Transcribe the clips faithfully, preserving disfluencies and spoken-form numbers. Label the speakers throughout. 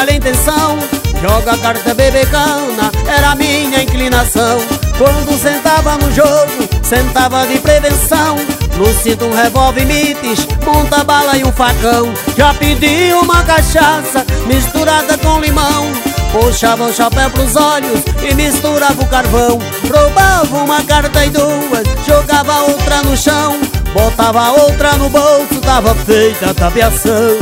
Speaker 1: malha intenção, joga carta, beber cana, era a minha inclinação. Quando sentava no jogo, sentava de prevenção. No cinto um revólver mites, monta bala e um facão. Já pedi uma cachaça misturada com limão, puxava o chapéu pros olhos e misturava o carvão. Roubava uma carta e duas, jogava outra no chão, botava outra no bolso, tava feita a tapeação.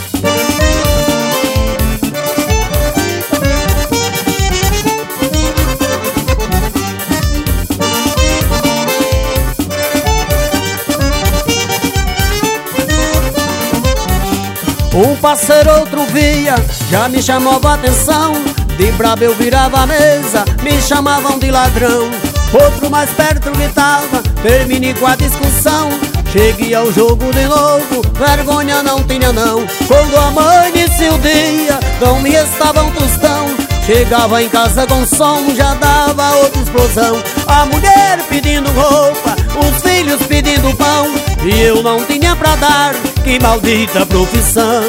Speaker 1: Um parceiro outro via, já me chamava a atenção. De brabo eu virava a mesa, me chamavam de ladrão. Outro mais perto gritava, termine com a discussão. Cheguei ao jogo de novo, vergonha não tinha não. Quando amanhecia o dia, não me estava um tostão. Chegava em casa com som, já dava outra explosão. A mulher pedindo roupa, os filhos pedindo pão, e eu não tinha pra dar, que maldita profissão.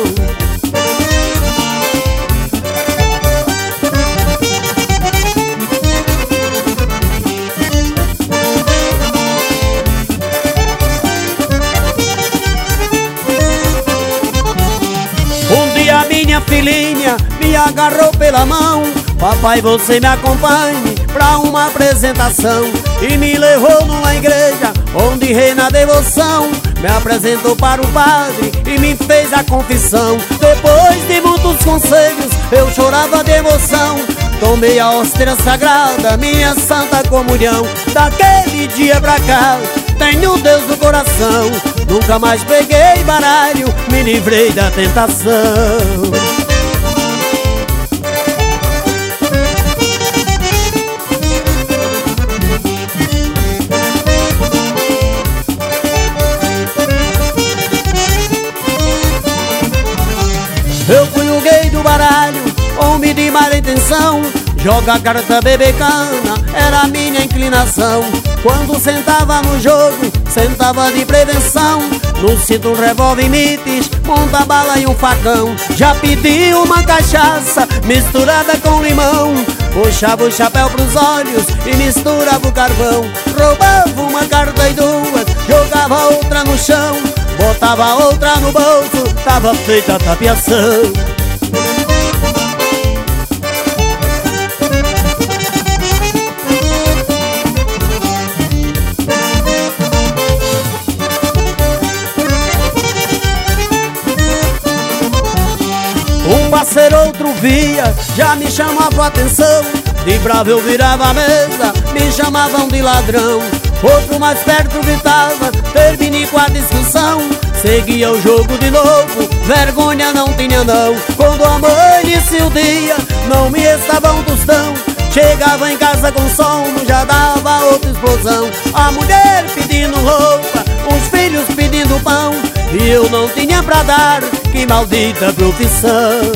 Speaker 1: Um dia minha filhinha me agarrou pela mão: papai, você me acompanhe pra uma apresentação. E me levou numa igreja onde reina a devoção. Me apresentou para o padre e me fez a confissão. Depois de muitos conselhos eu chorava de emoção. Tomei a hóstia sagrada, minha santa comunhão. Daquele dia pra cá tenho Deus no coração. Nunca mais peguei baralho, me livrei da tentação. Eu fui o gay do baralho, homem de má intenção. Joga carta, beber cana, era a minha inclinação. Quando sentava no jogo, sentava de prevenção. No cinto um revólver mites, monta bala e um facão. Já pedi uma cachaça misturada com limão, puxava o chapéu pros olhos e misturava o carvão. Roubava uma carta e duas, jogava outra no chão, botava outra no bolso, tava feita a tapeação. Um parceiro outro via, já me chamava a atenção. De bravo eu virava a mesa, me chamavam de ladrão. Outro mais perto gritava, termine com a discussão. Seguia o jogo de novo, vergonha não tinha não. Quando amanhecia o dia, não me estava um tostão. Chegava em casa com sono, já dava outra explosão. A mulher pedindo roupa, os filhos pedindo pão, e eu não tinha pra dar, que maldita profissão.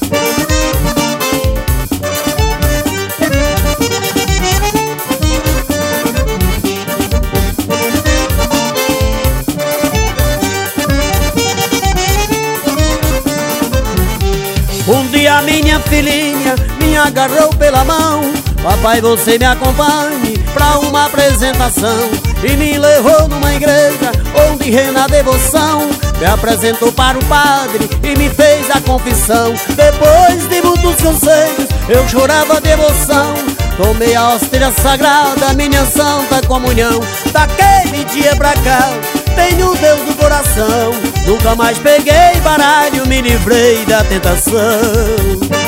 Speaker 1: Um dia minha filhinha me agarrou pela mão: papai, você me acompanhe pra uma apresentação. E me levou numa igreja onde reina a devoção. Me apresentou para o padre e me fez a confissão. Depois de muitos conselhos eu chorava de emoção. Tomei a hóstia sagrada, minha santa comunhão. Daquele dia pra cá tenho Deus no coração. Nunca mais peguei baralho, me livrei da tentação.